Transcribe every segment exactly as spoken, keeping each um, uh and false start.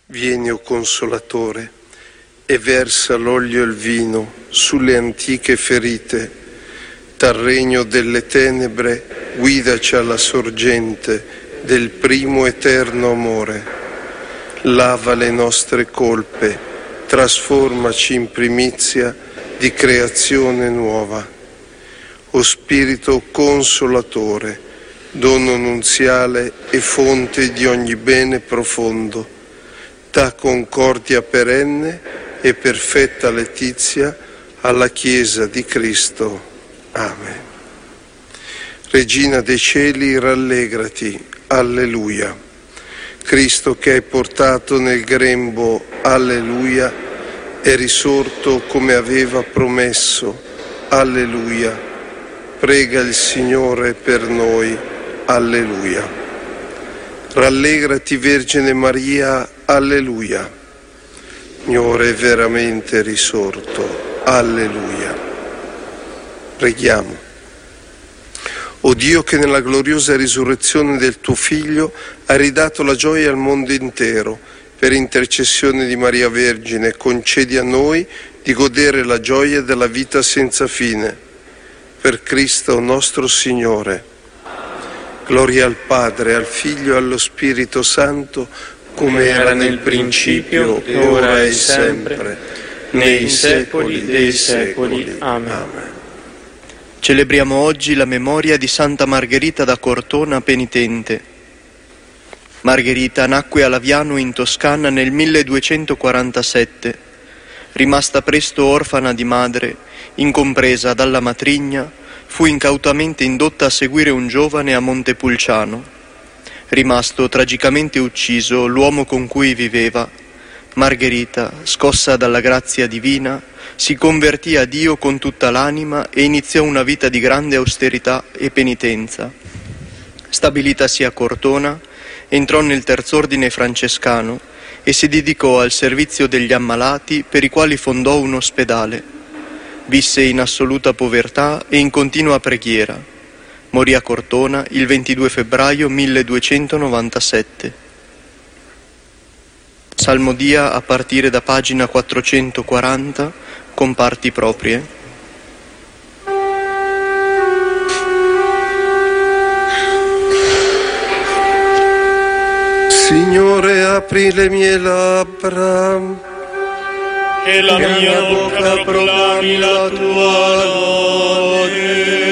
Vieni, o Consolatore, e versa l'olio e il vino sulle antiche ferite. Dal regno delle tenebre guidaci alla sorgente del primo eterno amore. Lava le nostre colpe, trasformaci in primizia di creazione nuova. O Spirito Consolatore, dono nunziale e fonte di ogni bene profondo, dà concordia perenne e perfetta letizia alla Chiesa di Cristo. Amen. Regina dei cieli, rallegrati. Alleluia. Cristo che hai portato nel grembo, alleluia, è risorto come aveva promesso. Alleluia. Prega il Signore per noi. Alleluia. Rallegrati, Vergine Maria. Alleluia. Signore è veramente risorto. Alleluia. Preghiamo. O Dio, che nella gloriosa risurrezione del tuo Figlio hai ridato la gioia al mondo intero, per intercessione di Maria Vergine, concedi a noi di godere la gioia della vita senza fine. Per Cristo nostro Signore. Gloria al Padre, al Figlio e allo Spirito Santo, come era nel principio, e ora e sempre, nei secoli dei secoli. Amen. Amen. Celebriamo oggi la memoria di Santa Margherita da Cortona penitente. Margherita nacque a Laviano in Toscana nel milleduecentoquarantasette. Rimasta presto orfana di madre, incompresa dalla matrigna, fu incautamente indotta a seguire un giovane a Montepulciano. Rimasto tragicamente ucciso l'uomo con cui viveva, Margherita, scossa dalla grazia divina, si convertì a Dio con tutta l'anima e iniziò una vita di grande austerità e penitenza. Stabilitasi a Cortona, entrò nel terz'ordine francescano e si dedicò al servizio degli ammalati, per i quali fondò un ospedale. Visse in assoluta povertà e in continua preghiera. Morì a Cortona il ventidue febbraio milleduecentonovantasette. Salmodia a partire da pagina quattrocentoquaranta, con parti proprie. Signore, apri le mie labbra, e la mia bocca proclami la tua lode.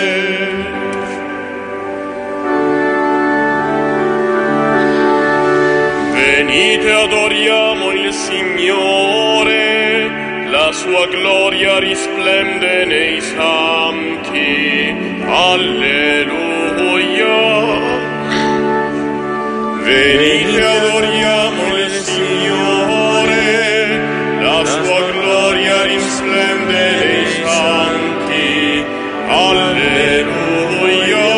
Venite, adoriamo il Signore, la sua gloria risplende nei santi. Alleluia. Venite, adoriamo il Signore, la sua gloria risplende nei santi. Alleluia.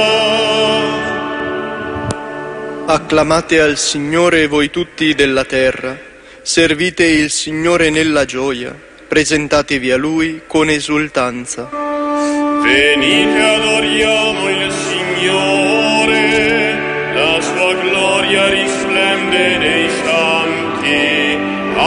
Acclamate al Signore voi tutti della terra, servite il Signore nella gioia, presentatevi a Lui con esultanza. Venite, adoriamo il Signore, la sua gloria risplende nei santi.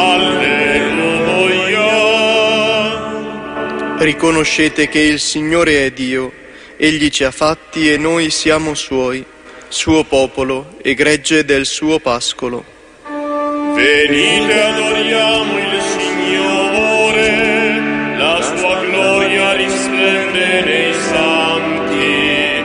Alleluia. Riconoscete che il Signore è Dio, Egli ci ha fatti e noi siamo Suoi, suo popolo e gregge del suo pascolo. Venite, adoriamo il Signore, la sua gloria risplende nei santi.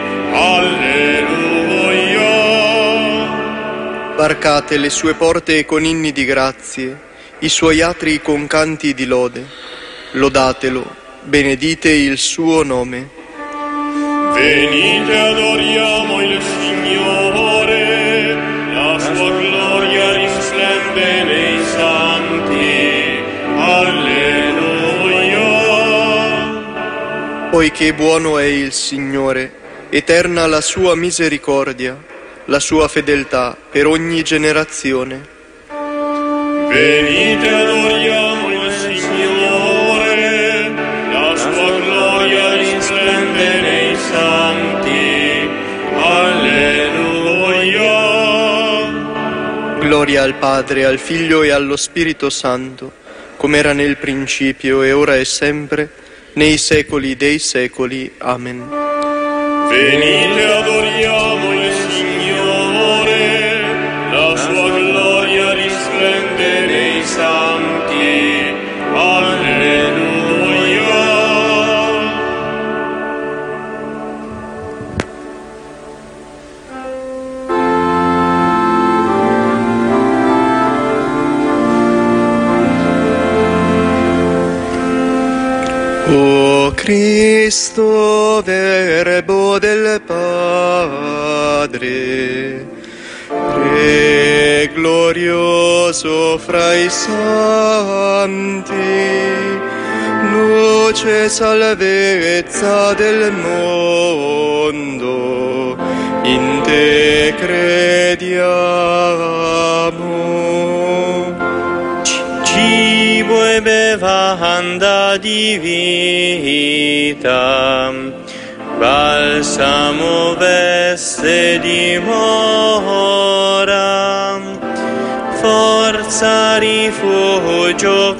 Alleluia. Varcate le sue porte con inni di grazie, i suoi atri con canti di lode. Lodatelo, benedite il suo nome. Venite, adoriamo il Signore, la sua gloria risplende nei santi. Alleluia. Poiché buono è il Signore, eterna la sua misericordia, la sua fedeltà per ogni generazione. Venite, adoriamo il Signore, la sua gloria risplende nei santi. Alleluia. Gloria Gloria al Padre, al Figlio e allo Spirito Santo, come era nel principio, e ora e sempre, nei secoli dei secoli. Amen. Venite, adoriamo il Signore, la sua gloria risplende nei santi. Alleluia. O Cristo, Verbo del Padre, Re glorioso fra i santi, luce e salvezza del mondo, in te crediamo. Cibo e bevanda di vita, balsamo veste dimora, forza, rifugio,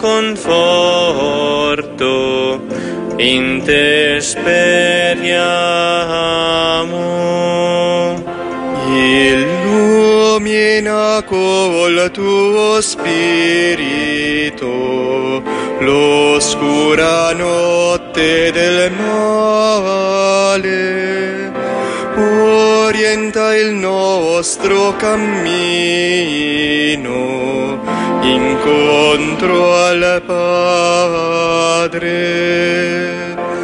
conforto, in te speriamo. Illumina col tuo spirito l'oscura notte del male, orienta il nostro cammino incontro al Padre.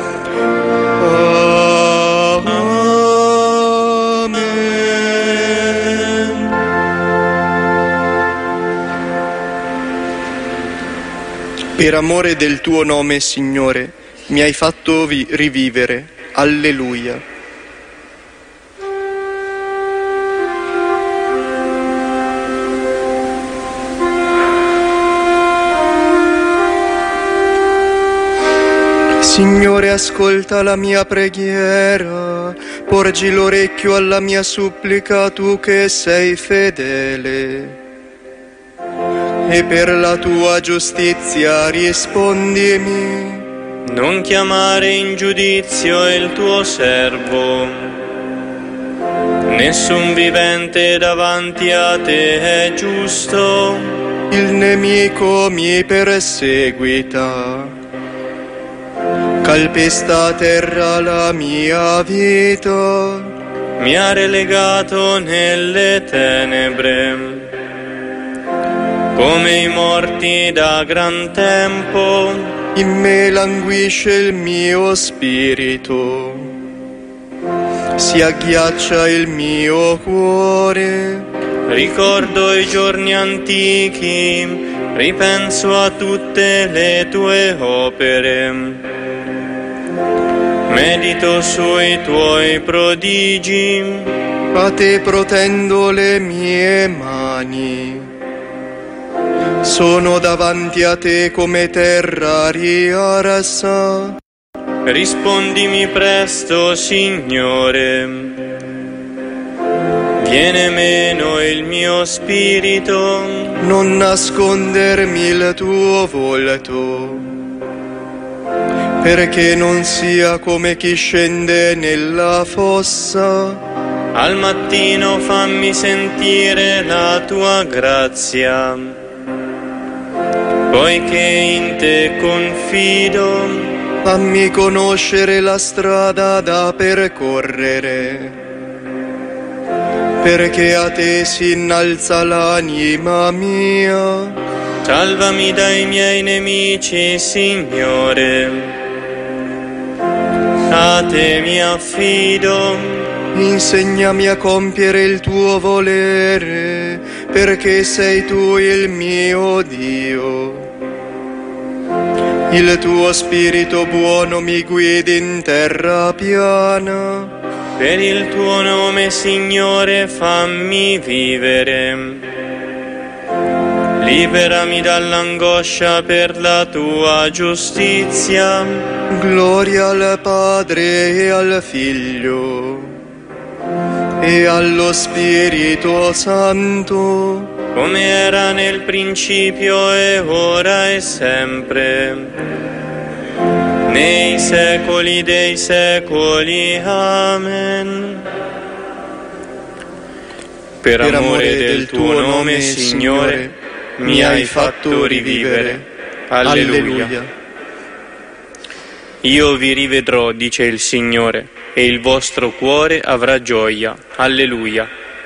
Per amore del tuo nome, Signore, mi hai fatto vi- rivivere. Alleluia. Signore, ascolta la mia preghiera, porgi l'orecchio alla mia supplica, tu che sei fedele. E per la tua giustizia rispondimi. Non chiamare in giudizio il tuo servo, nessun vivente davanti a te è giusto. Il nemico mi perseguita, calpesta a terra la mia vita. Mi ha relegato nelle tenebre, come i morti da gran tempo. In me languisce il mio spirito, si agghiaccia il mio cuore. Ricordo i giorni antichi, ripenso a tutte le tue opere. Medito sui tuoi prodigi, A te protendo le mie mani. Sono davanti a te come terra riarsa. rispondimi presto, Signore. Viene meno il mio spirito, Non nascondermi il tuo volto, perché non sia come chi scende nella fossa. al mattino fammi sentire la tua grazia, poiché in te confido. Fammi conoscere la strada da percorrere, perché a te si innalza l'anima mia. Salvami dai miei nemici, Signore, a te mi affido. Insegnami a compiere il tuo volere, perché sei tu il mio Dio. Il tuo spirito buono mi guidi in terra piana. Per il tuo nome, Signore, fammi vivere. Liberami dall'angoscia per la tua giustizia. Gloria al Padre e al Figlio e allo Spirito Santo, come era nel principio e ora e sempre, nei secoli dei secoli. Amen. Per amore del tuo nome, Signore, mi hai fatto rivivere. Alleluia. Io vi rivedrò, dice il Signore, e il vostro cuore avrà gioia. Alleluia.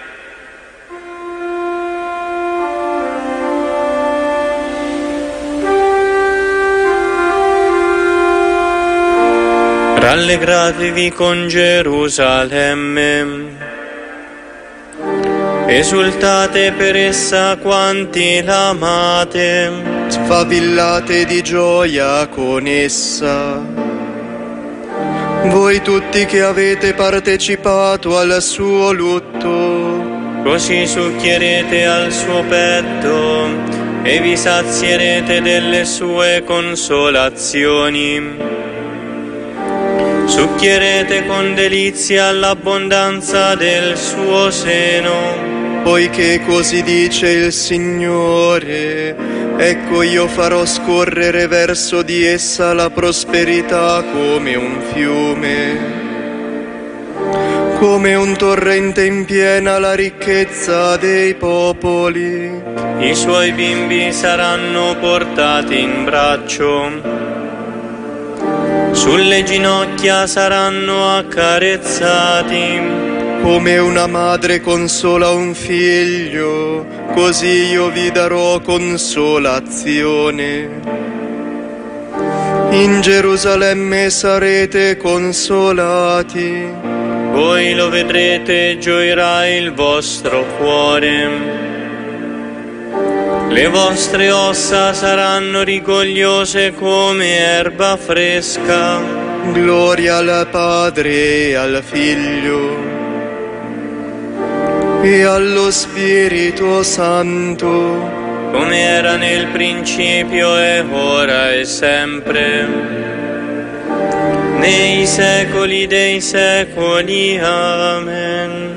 Rallegratevi con Gerusalemme, esultate per essa quanti l'amate, sfavillate di gioia con essa. Voi tutti che avete partecipato al suo lutto, così succhierete al suo petto e vi sazierete delle sue consolazioni. Succhierete con delizia l'abbondanza del suo seno. Poiché così dice il Signore, ecco io farò scorrere verso di essa la prosperità come un fiume, come un torrente in piena la ricchezza dei popoli. I suoi bimbi saranno portati in braccio, sulle ginocchia saranno accarezzati. Come una madre consola un figlio, così io vi darò consolazione. In Gerusalemme sarete consolati. Voi lo vedrete e gioirà il vostro cuore. Le vostre ossa saranno rigogliose come erba fresca. Gloria al Padre e al Figlio e allo Spirito Santo, come era nel principio e ora e sempre, nei secoli dei secoli. Amen.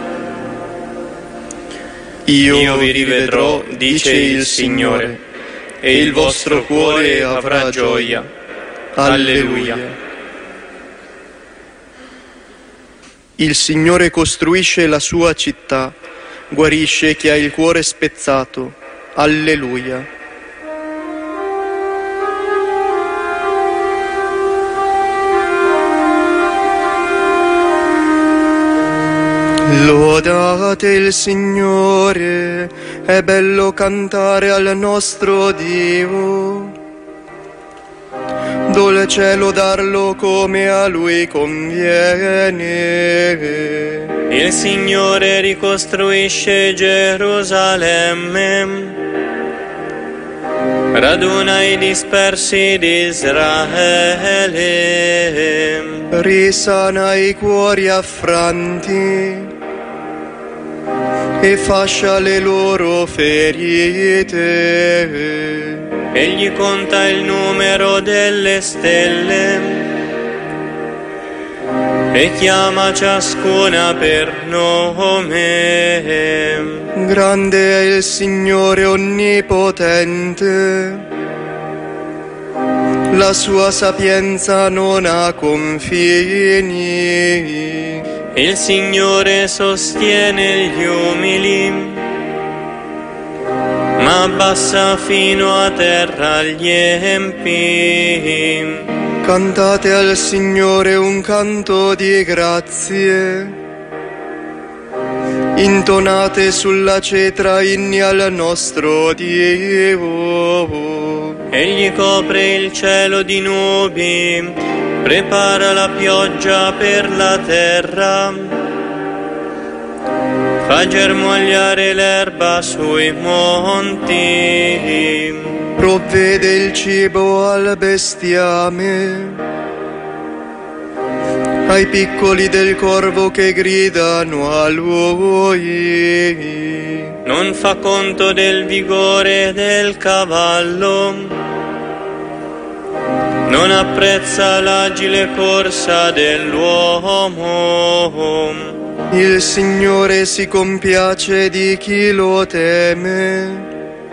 Io, Io vi rivedrò, dice il Signore, e il vostro cuore avrà gioia. Alleluia. Il Signore costruisce la sua città, guarisce chi ha il cuore spezzato. Alleluia. Lodate il Signore, è bello cantare al nostro Dio. Dolce lodarlo come a Lui conviene. Il Signore ricostruisce Gerusalemme, raduna i dispersi di Israele, risana i cuori affranti e fascia le loro ferite. Egli conta il numero delle stelle e chiama ciascuna per nome. Grande è il Signore onnipotente, la sua sapienza non ha confini. Il Signore sostiene gli umili, ma abbassa fino a terra gli empi. Cantate al Signore un canto di grazie, intonate sulla cetra inni al nostro Dio. Egli copre il cielo di nubi, prepara la pioggia per la terra, fa germogliare l'erba sui monti, provvede il cibo al bestiame, ai piccoli del corvo che gridano a Lui. Non fa conto del vigore del cavallo, non apprezza l'agile corsa dell'uomo. Il Signore si compiace di chi lo teme,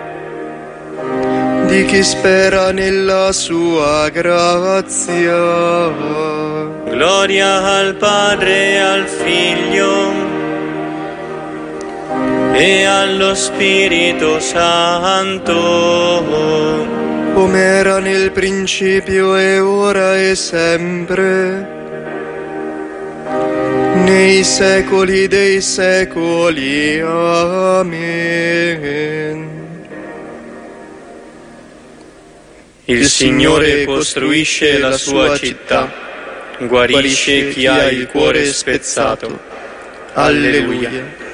di chi spera nella sua grazia. Gloria al Padre e al Figlio e allo Spirito Santo, come era nel principio e ora e sempre, nei secoli dei secoli. Amen. Il Signore costruisce la sua città, guarisce chi ha il cuore spezzato. Alleluia.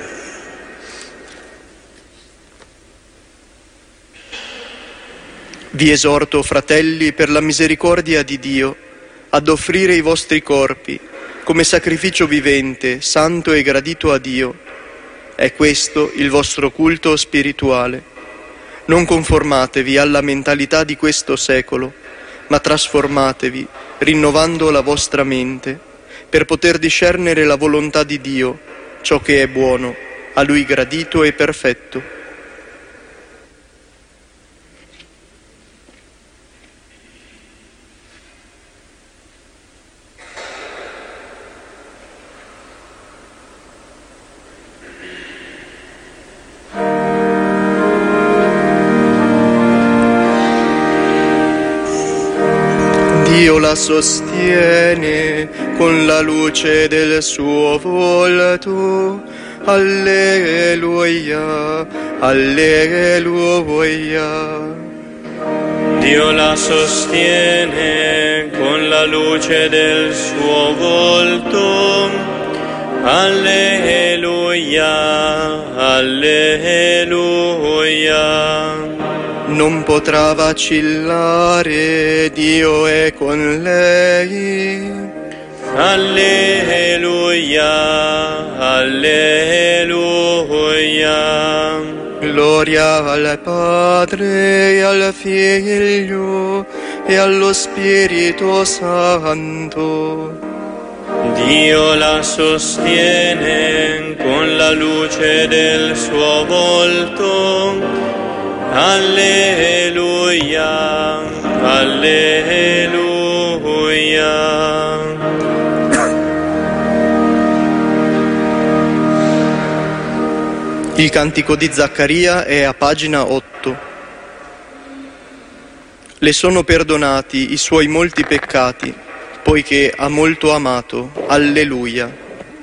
Vi esorto, fratelli, per la misericordia di Dio, ad offrire i vostri corpi come sacrificio vivente, santo e gradito a Dio. È questo il vostro culto spirituale. Non conformatevi alla mentalità di questo secolo, ma trasformatevi, rinnovando la vostra mente, per poter discernere la volontà di Dio, ciò che è buono, a Lui gradito e perfetto. Dio la sostiene con la luce del suo volto. Alleluia, alleluia. Dio la sostiene con la luce del suo volto. Alleluia, alleluia. Non potrà vacillare, Dio è con lei. Alleluia, alleluia. Gloria al Padre e al Figlio e allo Spirito Santo. Dio la sostiene con la luce del suo volto. Alleluia, alleluia. Il cantico di Zaccaria è a pagina otto. Le sono perdonati i suoi molti peccati, poiché ha molto amato. Alleluia.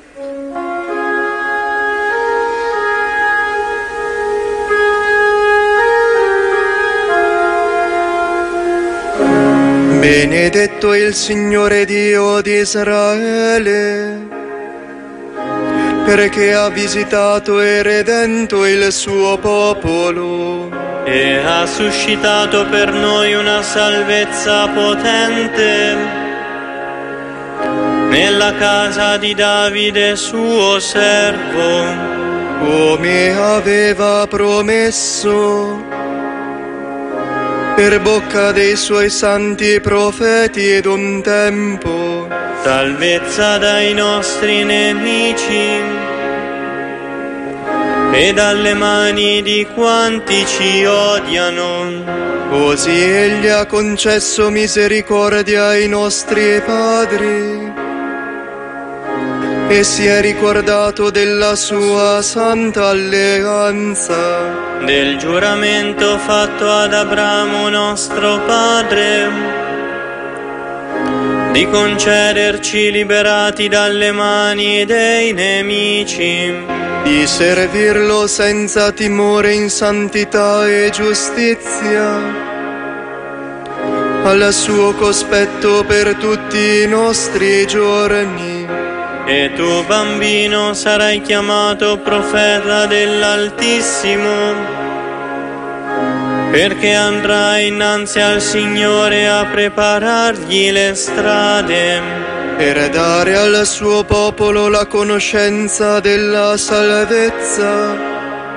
Benedetto il Signore Dio di Israele, perché ha visitato e redento il suo popolo e ha suscitato per noi una salvezza potente nella casa di Davide suo servo, come aveva promesso per bocca dei suoi santi profeti ed un tempo. Salvezza dai nostri nemici e dalle mani di quanti ci odiano. Così Egli ha concesso misericordia ai nostri padri e si è ricordato della sua santa alleanza, del giuramento fatto ad Abramo nostro padre, di concederci, liberati dalle mani dei nemici, di servirlo senza timore in santità e giustizia, al suo cospetto per tutti i nostri giorni. E tu, bambino, sarai chiamato profeta dell'Altissimo, perché andrai innanzi al Signore a preparargli le strade, per dare al suo popolo la conoscenza della salvezza,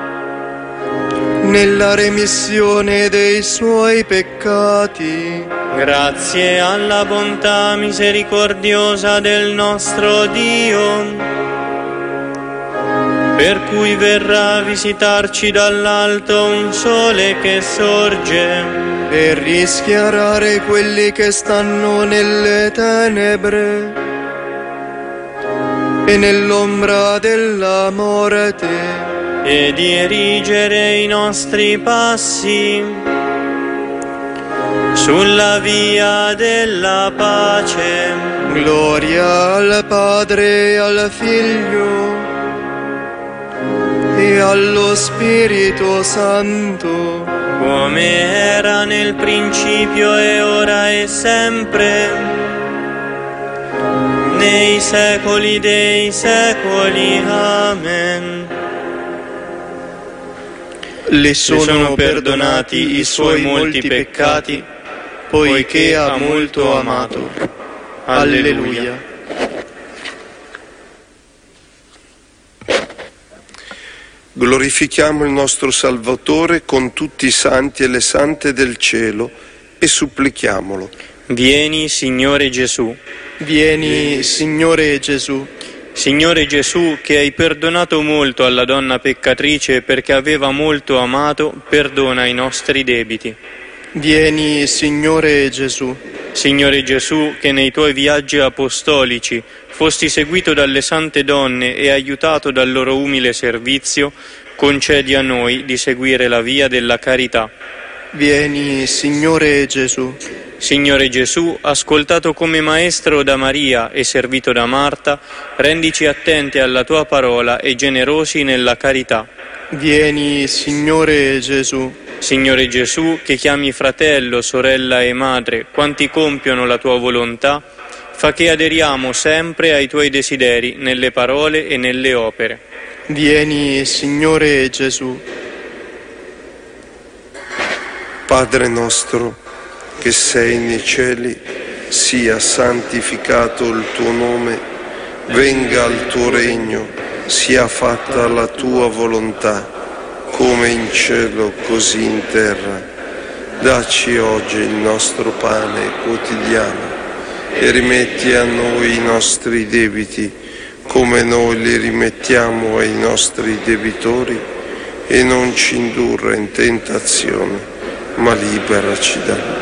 nella remissione dei suoi peccati. Grazie alla bontà misericordiosa del nostro Dio, per cui verrà a visitarci dall'alto un sole che sorge, per rischiarare quelli che stanno nelle tenebre e nell'ombra della morte, e di erigere i nostri passi sulla via della pace. Gloria al Padre e al Figlio e allo Spirito Santo, come era nel principio e ora e sempre, nei secoli dei secoli. Amen. Le sono perdonati i suoi molti peccati, poiché ha molto amato. Alleluia. Glorifichiamo il nostro Salvatore con tutti i santi e le sante del cielo e supplichiamolo. Vieni, Signore Gesù. Vieni, Signore Gesù. Signore Gesù, che hai perdonato molto alla donna peccatrice perché aveva molto amato, perdona i nostri debiti. Vieni, Signore Gesù. Signore Gesù, che nei tuoi viaggi apostolici fosti seguito dalle sante donne e aiutato dal loro umile servizio, concedi a noi di seguire la via della carità. Vieni, Signore Gesù. Signore Gesù, ascoltato come maestro da Maria e servito da Marta, rendici attenti alla tua parola e generosi nella carità. Vieni, Signore Gesù. Signore Gesù, che chiami fratello, sorella e madre quanti compiono la tua volontà, fa che aderiamo sempre ai tuoi desideri nelle parole e nelle opere. Vieni, Signore Gesù. Padre nostro, che sei nei cieli, sia santificato il tuo nome, venga il tuo regno, sia fatta la tua volontà, come in cielo così in terra. Dacci oggi il nostro pane quotidiano e rimetti a noi i nostri debiti, come noi li rimettiamo ai nostri debitori, e non ci indurre in tentazione, ma liberaci dal male.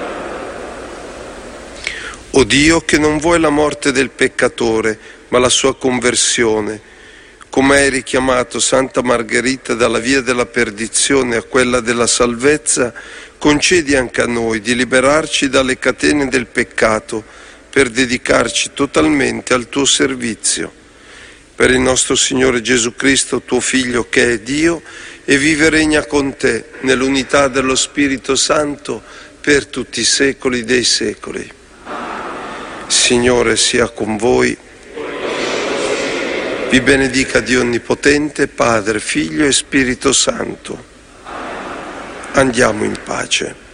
O Dio, che non vuoi la morte del peccatore, ma la sua conversione, come hai richiamato Santa Margherita dalla via della perdizione a quella della salvezza, concedi anche a noi di liberarci dalle catene del peccato per dedicarci totalmente al tuo servizio. Per il nostro Signore Gesù Cristo, tuo Figlio, che è Dio, e vive e regna con te nell'unità dello Spirito Santo per tutti i secoli dei secoli. Signore sia con voi. Vi benedica Dio Onnipotente, Padre, Figlio e Spirito Santo. Andiamo in pace.